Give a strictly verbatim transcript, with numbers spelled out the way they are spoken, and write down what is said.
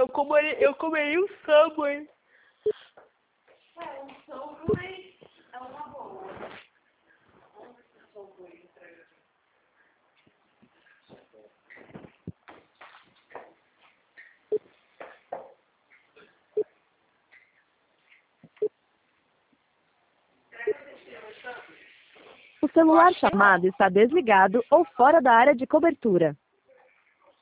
Eu comeria, eu comeria um Subway. É, um Subway é uma boa. Onde que o Subway entrega? O celular chamado está desligado ou fora da área de cobertura.